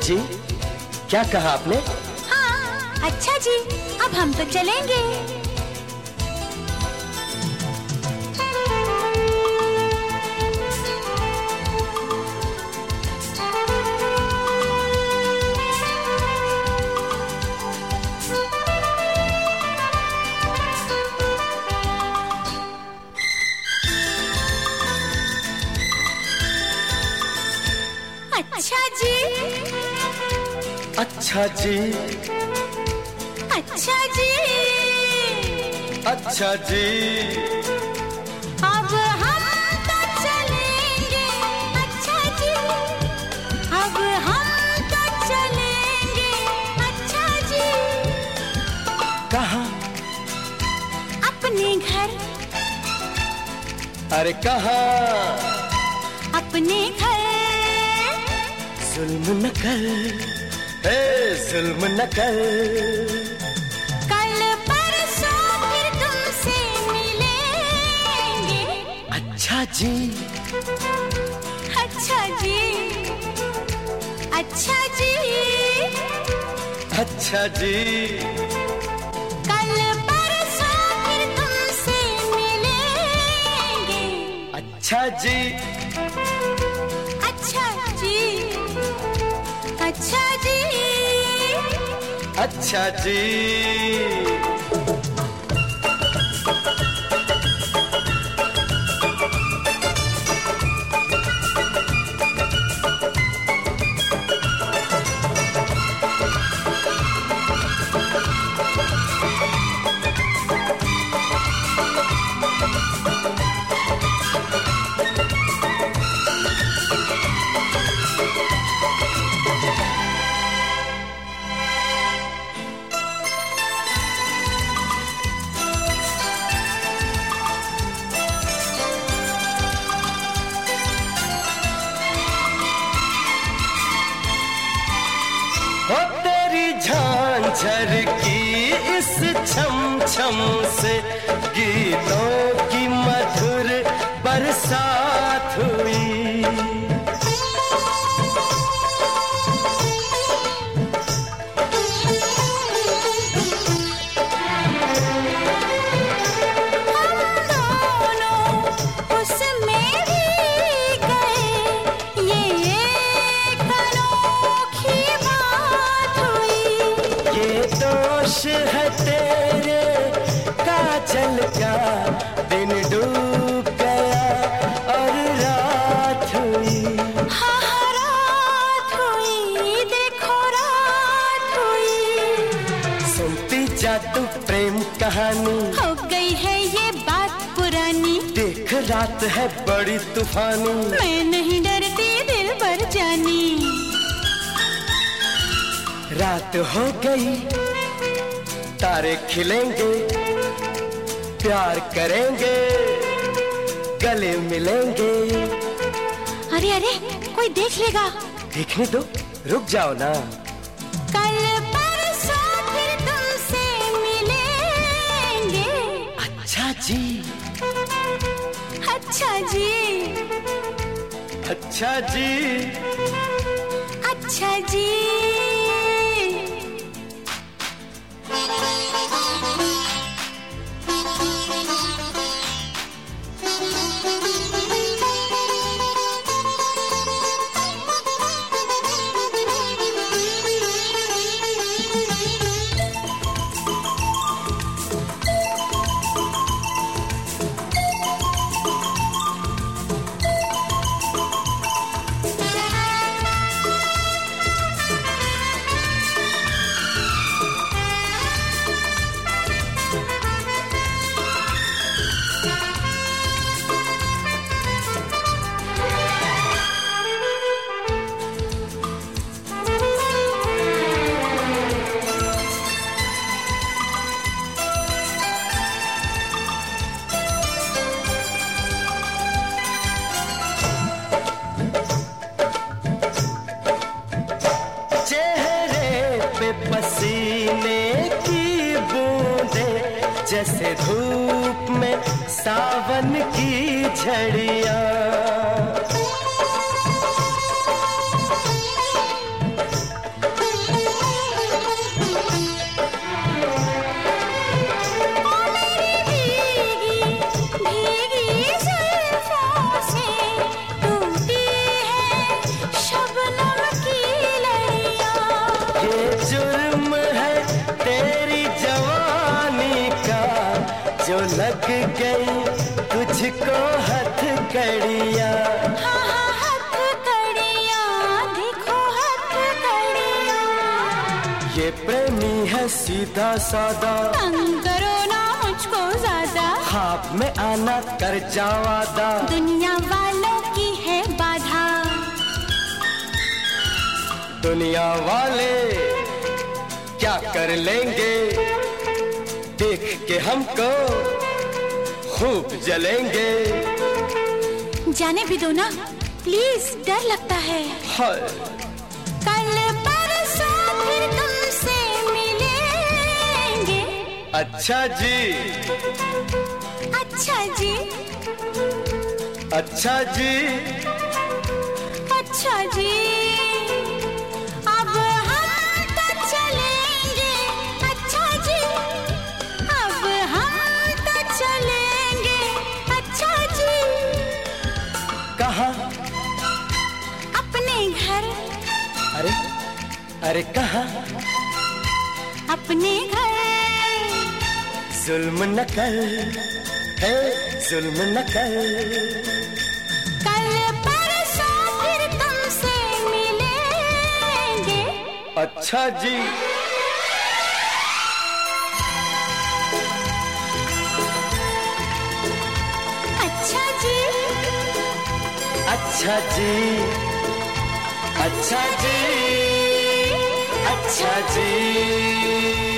जी, क्या कहा आपने? हाँ, अच्छा जी, अब हम तो चलेंगे। अच्छा जी, अच्छा जी, अच्छा जी, अच्छा जी, अब हम तो चलेंगे। अच्छा जी, अब हम तो चलेंगे। अच्छा जी, कहाँ? अपने घर। अरे कहाँ? अपने घर। जुल्म न कर, जुल्म न कर। कल परसों फिर तुमसे मिलेंगे। अच्छा जी, अच्छा जी, अच्छा जी, अच्छा जी, कल परसों फिर तुमसे मिलेंगे। अच्छा जी, अच्छा जी, अच्छा जी, अच्छा जी। हो तेरी झांझर की इस छम छम से गीतों की मधुर बरसात हुई। हम दोनों उसमें भी गए, ये एक अनोखी बात हुई। ये दोष है तेरे काजल का, दिन डूब गया और रात हुई। हाँ, रात हुई, देखो रात हुई। सुनती जा तू प्रेम कहानी, हो गई है ये बात पुरानी। देख रात है बड़ी तूफानी। मैं नहीं डरती दिल भर जानी। रात हो गई, तारे खिलेंगे, प्यार करेंगे, गले मिलेंगे। अरे अरे, कोई देख लेगा। देखने दो, रुक जाओ ना। कल परसों फिर तुमसे मिलेंगे। अच्छा जी, अच्छा जी, अच्छा जी, अच्छा जी। पसीने की बूंदें जैसे धूप में सावन की झड़ियां। गई तुझको हथकड़ियाँ। हाँ हाँ हथकड़ियाँ, देखो हथकड़ियाँ। ये प्रेमी है सीधा सादा, तंग करो ना मुझको ज्यादा। ख्वाब में आना कर जा वादा, दुनिया वालों की है बाधा। दुनिया वाले क्या कर लेंगे, देख के हमको खूब जलेंगे। जाने भी दो ना प्लीज, डर लगता है। हाय कल परसों फिर तुमसे मिलेंगे। अच्छा जी, अच्छा जी, अच्छा जी, अच्छा जी। अब हम तो चलेंगे, अच्छा जी। अब हम तो चलेंगे, अच्छा जी। कहाँ? अपने घर। अरे अरे कहाँ? अपने घर। जुल्म न कर, है जुल्म न कर। कल परसों फिर तुमसे मिलेंगे। अच्छा जी, अच्छा जी, अच्छा जी, अच्छा जी, अच्छा जी।